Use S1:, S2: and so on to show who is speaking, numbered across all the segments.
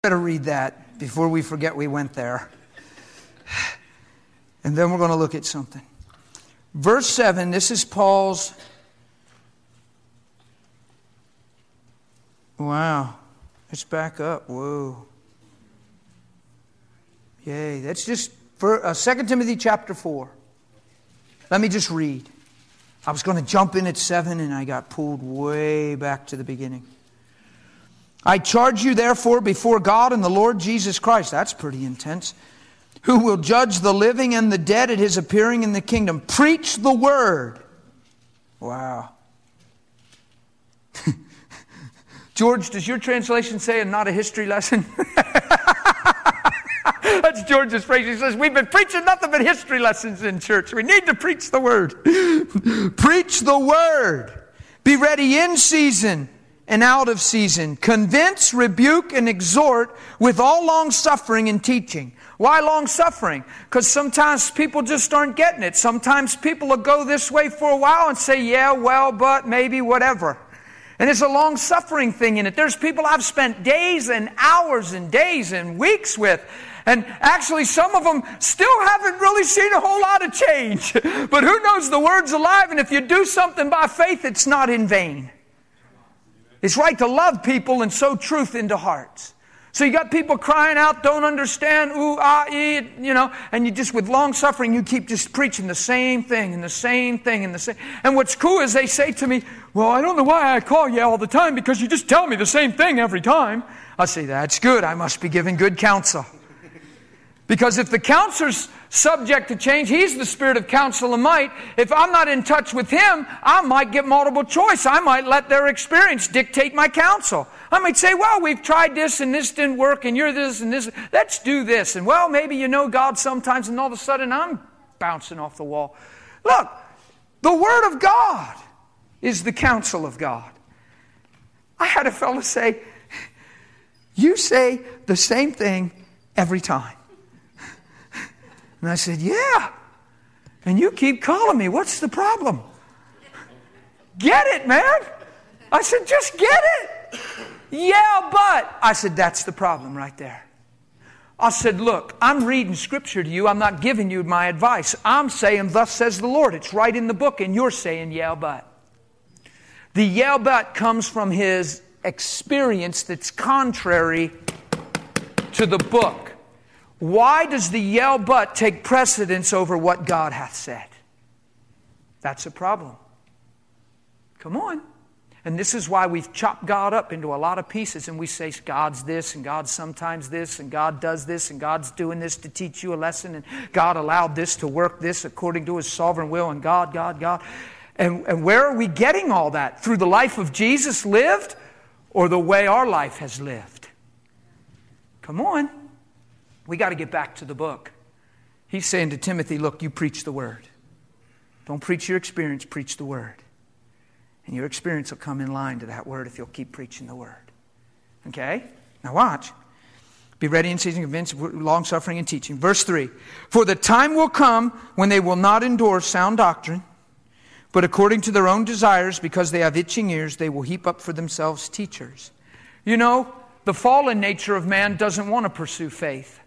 S1: Better read that before we forget we went there. And then we're going to look at something. Verse 7, this is Paul's... Wow. Let's back up. Whoa. Yay. That's just for 2 Timothy chapter 4. Let me just read. I was going to jump in at 7 and I got pulled way back to the beginning. I charge you therefore before God and the Lord Jesus Christ. That's pretty intense. Who will judge the living and the dead at His appearing in the kingdom. Preach the word. Wow. George, does your translation say and not a history lesson? That's George's phrase. He says, we've been preaching nothing but history lessons in church. We need to preach the word. Preach the word. Be ready in season and out of season. Convince, rebuke, and exhort with all long suffering and teaching. Why long suffering? Because sometimes people just aren't getting it. Sometimes people will go this way for a while and say, yeah, well, but, maybe, whatever. And there's a long suffering thing in it. There's people I've spent days and hours and days and weeks with. And actually some of them still haven't really seen a whole lot of change. But who knows, the word's alive, and if you do something by faith, it's not in vain. It's right to love people and sow truth into hearts. So you got people crying out, don't understand, ooh, ah, ee, and you just, with long suffering, you keep just preaching the same thing and the same thing and the same. And what's cool is they say to me, well, I don't know why I call you all the time, because you just tell me the same thing every time. I say, that's good. I must be giving good counsel. Because if the counselor's subject to change, he's the spirit of counsel and might. If I'm not in touch with him, I might get multiple choice. I might let their experience dictate my counsel. I might say, well, we've tried this and this didn't work and you're this and this. Let's do this. And well, maybe you know God sometimes, and all of a sudden I'm bouncing off the wall. Look, the Word of God is the counsel of God. I had a fellow say, you say the same thing every time. And I said, yeah. And you keep calling me. What's the problem? Get it, man. I said, just get it. Yeah, but. I said, that's the problem right there. I said, look, I'm reading Scripture to you. I'm not giving you my advice. I'm saying, thus says the Lord. It's right in the book. And you're saying, yeah, but. The yeah, but comes from his experience that's contrary to the book. Why does the yell but take precedence over what God hath said? That's a problem. Come on. And this is why we've chopped God up into a lot of pieces, and we say God's this and God's sometimes this and God does this and God's doing this to teach you a lesson and God allowed this to work this according to His sovereign will and God. And where are we getting all that? Through the life of Jesus lived or the way our life has lived? Come on. We got to get back to the book. He's saying to Timothy, look, you preach the word. Don't preach your experience, preach the word. And your experience will come in line to that word if you'll keep preaching the word. Okay? Now watch. Be ready in season, convinced, long-suffering, and teaching. Verse 3. For the time will come when they will not endure sound doctrine, but according to their own desires, because they have itching ears, they will heap up for themselves teachers. You know, the fallen nature of man doesn't want to pursue faith.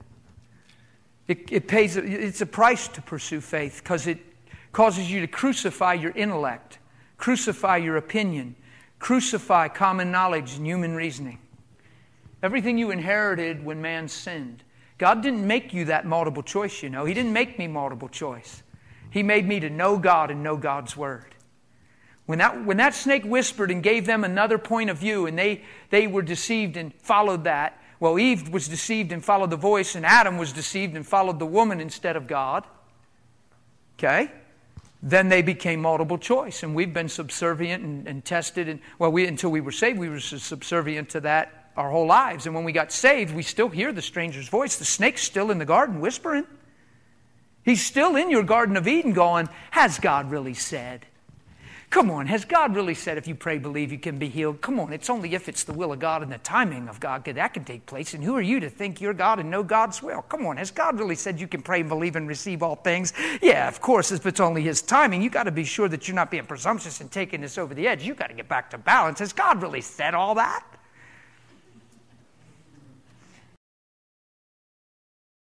S1: It's a price to pursue faith because it causes you to crucify your intellect, crucify your opinion, crucify common knowledge and human reasoning. Everything you inherited when man sinned. God didn't make you that multiple choice, you know. He didn't make me multiple choice. He made me to know God and know God's Word. When that snake whispered and gave them another point of view and they were deceived and followed that, well, Eve was deceived and followed the voice, and Adam was deceived and followed the woman instead of God. Okay? Then they became multiple choice, and we've been subservient and tested. And until we were saved, we were subservient to that our whole lives. And when we got saved, we still hear the stranger's voice. The snake's still in the garden whispering. He's still in your Garden of Eden going, has God really said? Come on, has God really said if you pray, believe, you can be healed? Come on, it's only if it's the will of God and the timing of God that can take place. And who are you to think you're God and know God's will? Come on, has God really said you can pray and believe and receive all things? Yeah, of course, if it's only His timing, you got to be sure that you're not being presumptuous and taking this over the edge. You got to get back to balance. Has God really said all that?